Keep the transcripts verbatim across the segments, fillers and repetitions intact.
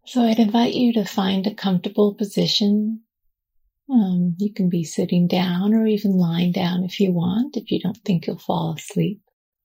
So I'd invite you to find a comfortable position. Um, you can be sitting down or even lying down if you want, if you don't think you'll fall asleep.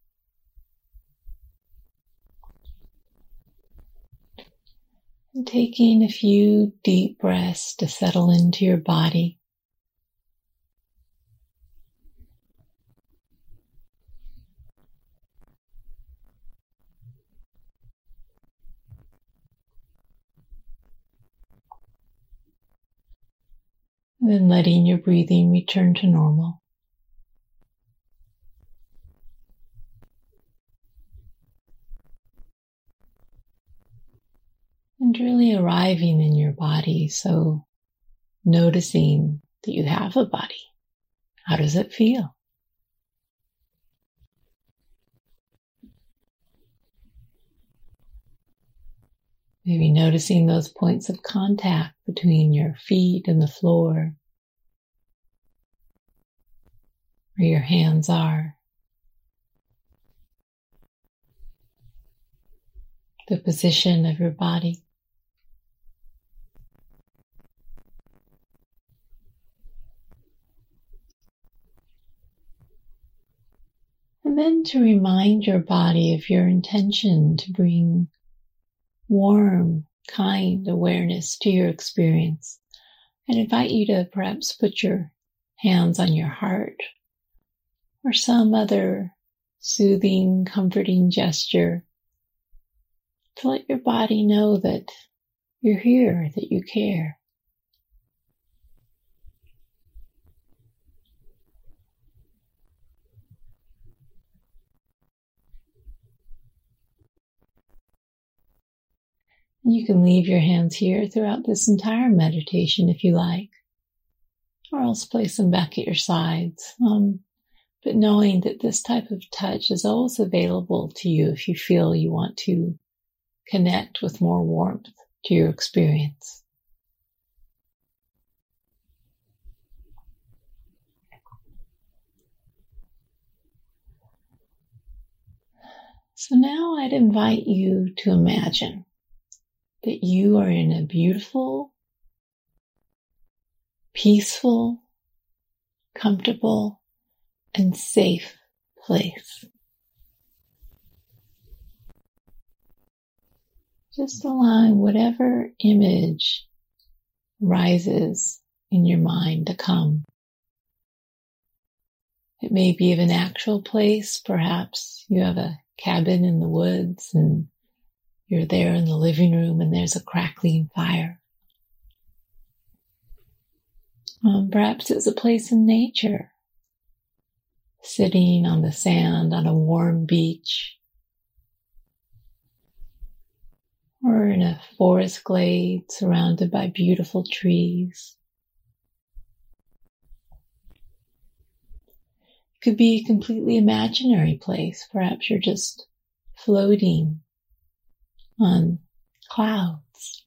And taking a few deep breaths to settle into your body. And then letting your breathing return to normal. And really arriving in your body, so noticing that you have a body. How does it feel? Maybe noticing those points of contact between your feet and the floor, where your hands are, the position of your body. And then to remind your body of your intention to bring warm, kind awareness to your experience. I'd invite you to perhaps put your hands on your heart or some other soothing, comforting gesture to let your body know that you're here, that you care. You can leave your hands here throughout this entire meditation if you like, or else place them back at your sides. Um, but knowing that this type of touch is always available to you if you feel you want to connect with more warmth to your experience. So now I'd invite you to imagine that you are in a beautiful, peaceful, comfortable, and safe place. Just allowing whatever image rises in your mind to come. It may be of an actual place. Perhaps you have a cabin in the woods and you're there in the living room and there's a crackling fire. Um, perhaps it's a place in nature, sitting on the sand on a warm beach, or in a forest glade surrounded by beautiful trees. It could be a completely imaginary place. Perhaps you're just floating on clouds.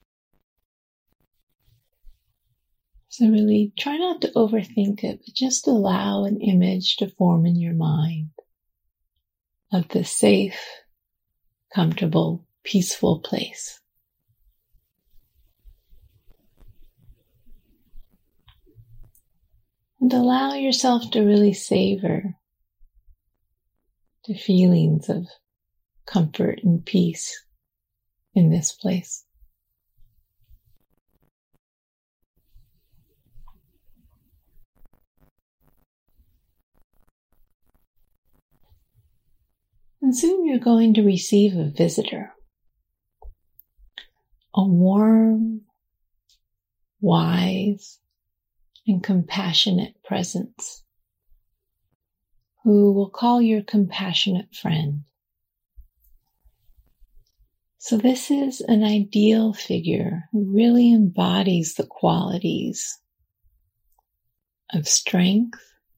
So really try not to overthink it, but just allow an image to form in your mind of the safe, comfortable, peaceful place. And allow yourself to really savor the feelings of comfort and peace in this place. And soon you're going to receive a visitor, a warm, wise, and compassionate presence who will call your compassionate friend. So this is an ideal figure who really embodies the qualities of strength,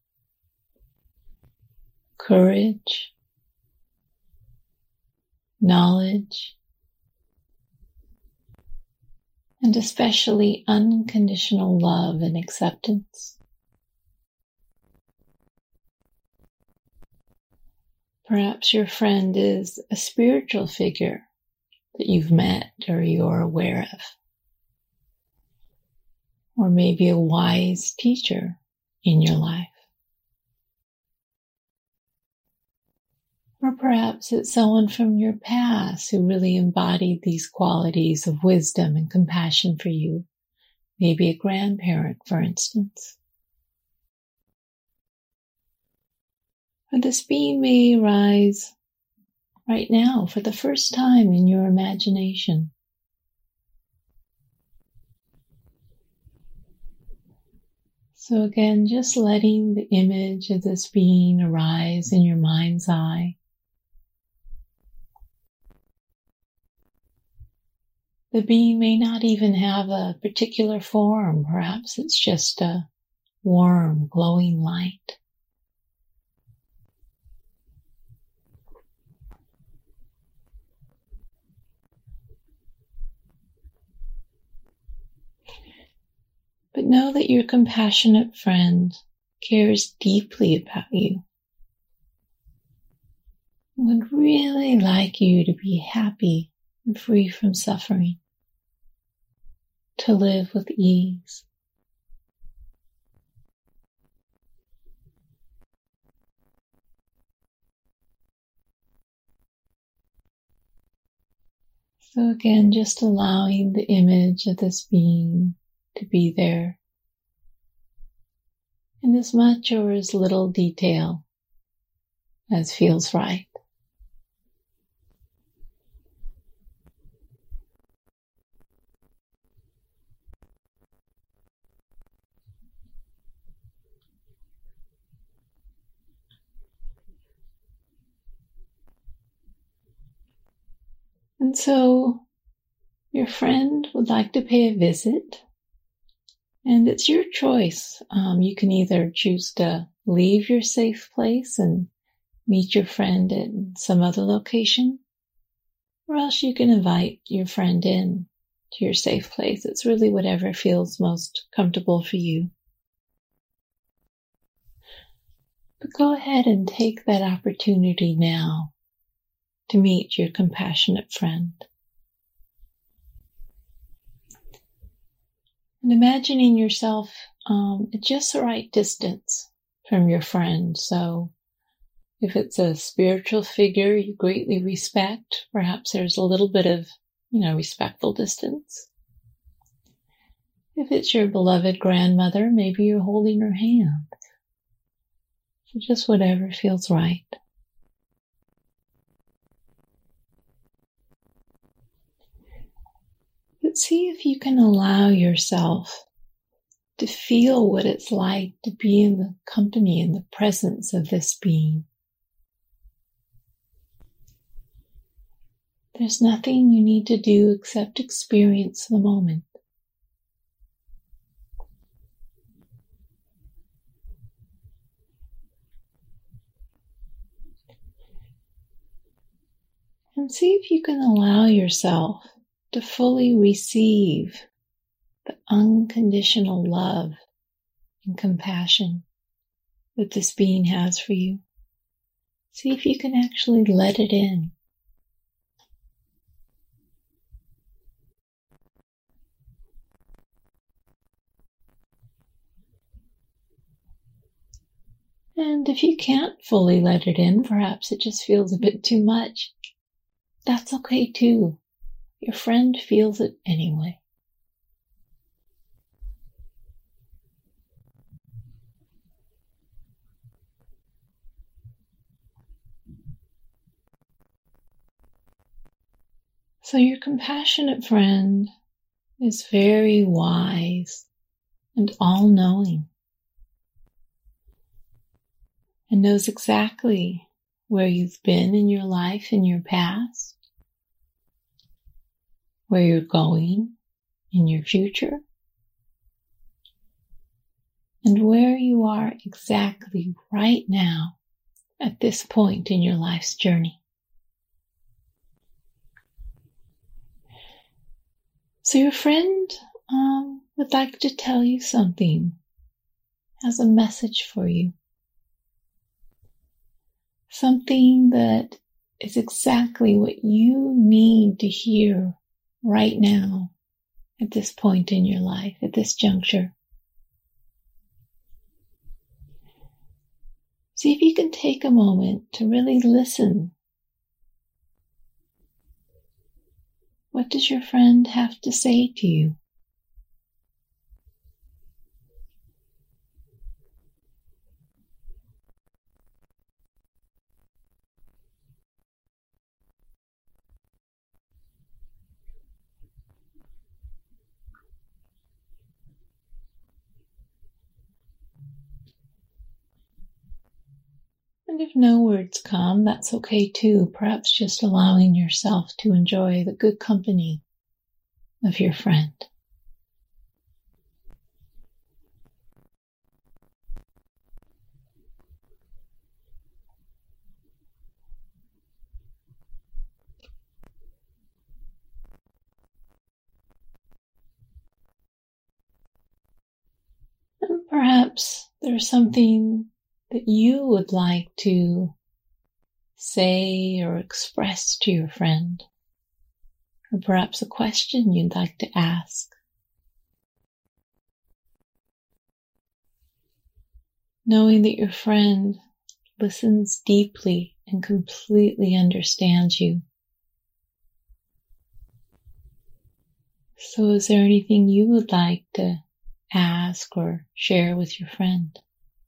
courage, knowledge, and especially unconditional love and acceptance. Perhaps your friend is a spiritual figure that you've met or you're aware of. Or maybe a wise teacher in your life. Or perhaps it's someone from your past who really embodied these qualities of wisdom and compassion for you. Maybe a grandparent, for instance. Or this being may arise right now for the first time in your imagination. So again, just letting the image of this being arise in your mind's eye. The being may not even have a particular form. Perhaps it's just a warm, glowing light. But know that your compassionate friend cares deeply about you. Would really like you to be happy and free from suffering, to live with ease. So again, just allowing the image of this being to be there in as much or as little detail as feels right. And so your friend would like to pay a visit. And it's your choice. Um, you can either choose to leave your safe place and meet your friend at some other location, or else you can invite your friend in to your safe place. It's really whatever feels most comfortable for you. But go ahead and take that opportunity now to meet your compassionate friend. And imagining yourself um, at just the right distance from your friend. So if it's a spiritual figure you greatly respect, perhaps there's a little bit of, you know, respectful distance. If it's your beloved grandmother, maybe you're holding her hand. So just whatever feels right. But see if you can allow yourself to feel what it's like to be in the company and the presence of this being. There's nothing you need to do except experience the moment. And see if you can allow yourself to fully receive the unconditional love and compassion that this being has for you. See if you can actually let it in. And if you can't fully let it in, perhaps it just feels a bit too much, that's okay too. Your friend feels it anyway. So your compassionate friend is very wise and all-knowing and knows exactly where you've been in your life in your past, where you're going in your future, and where you are exactly right now at this point in your life's journey. So your friend um, would like to tell you something, has a message for you, something that is exactly what you need to hear right now at this point in your life, at this juncture. See if you can take a moment to really listen. What does your friend have to say to you? And if no words come, that's okay too. Perhaps just allowing yourself to enjoy the good company of your friend. And perhaps there's something that you would like to say or express to your friend, or perhaps a question you'd like to ask. Knowing that your friend listens deeply and completely understands you. So is there anything you would like to ask or share with your friend?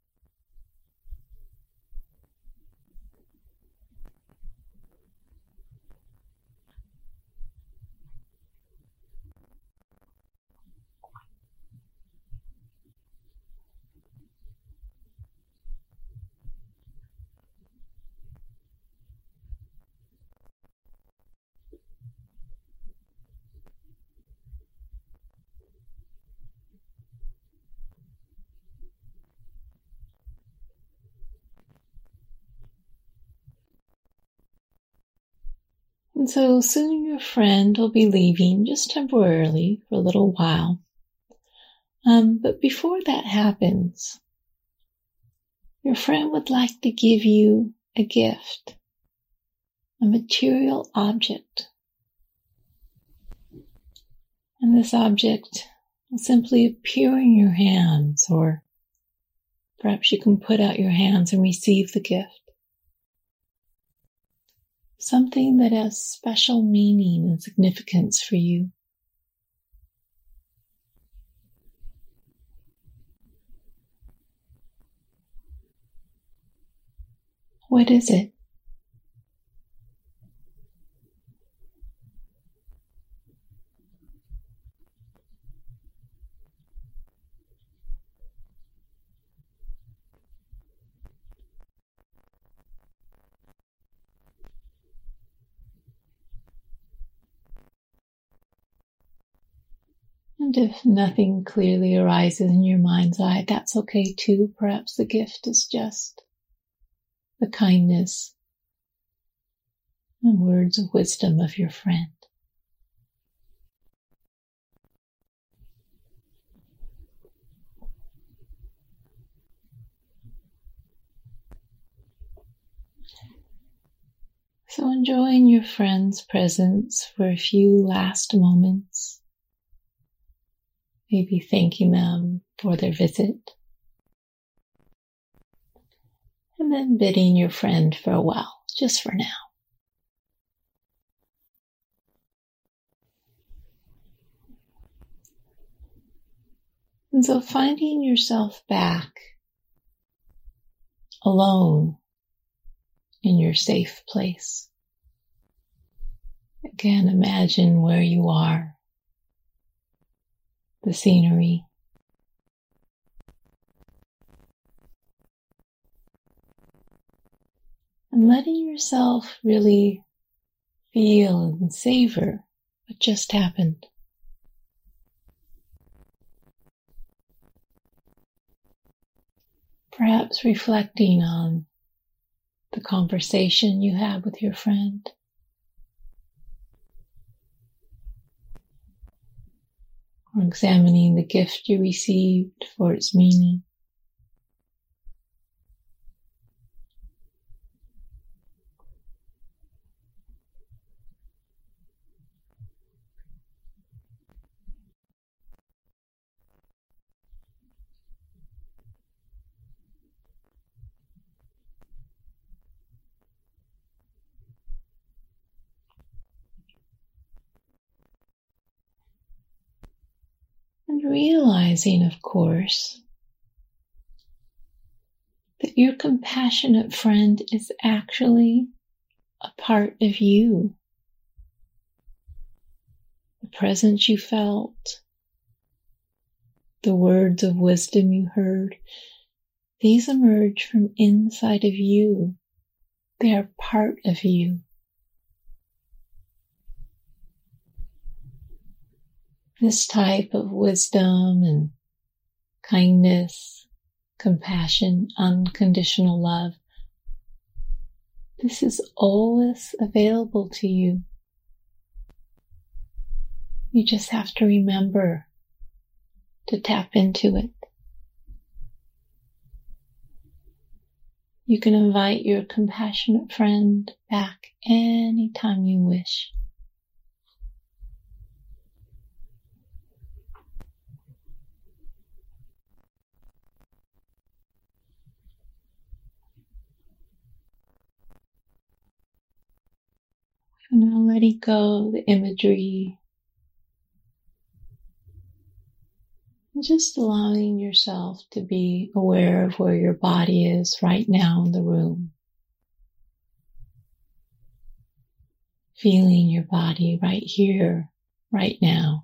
And so soon your friend will be leaving, just temporarily, for a little while. Um, but before that happens, your friend would like to give you a gift, a material object. And this object will simply appear in your hands, or perhaps you can put out your hands and receive the gift. Something that has special meaning and significance for you. What is it? And if nothing clearly arises in your mind's eye, that's okay too. Perhaps the gift is just the kindness and words of wisdom of your friend. So enjoying your friend's presence for a few last moments. Maybe thanking them for their visit. And then bidding your friend farewell, just for now. And so finding yourself back alone in your safe place. Again, imagine where you are. The scenery. And letting yourself really feel and savor what just happened. Perhaps reflecting on the conversation you had with your friend. Or examining the gift you received for its meaning. realizing, of course, that your compassionate friend is actually a part of you. The presence you felt, the words of wisdom you heard, these emerge from inside of you. They are part of you. This type of wisdom and kindness, compassion, unconditional love, this is always available to you. You just have to remember to tap into it. You can invite your compassionate friend back anytime you wish. So now letting go the imagery, and just allowing yourself to be aware of where your body is right now in the room. Feeling your body right here, right now.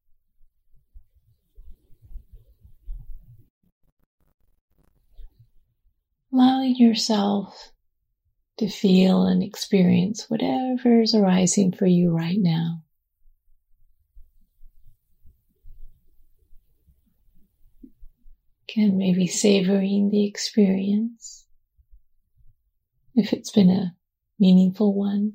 Allowing yourself to feel and experience whatever is arising for you right now. Again, maybe savoring the experience, if it's been a meaningful one.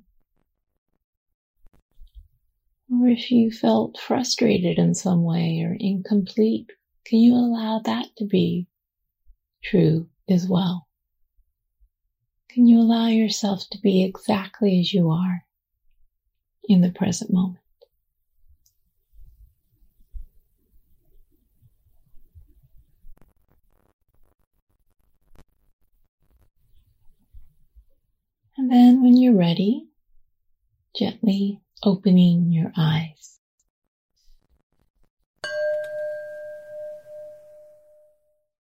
Or if you felt frustrated in some way or incomplete, can you allow that to be true as well? Can you allow yourself to be exactly as you are in the present moment? And then when you're ready, gently opening your eyes.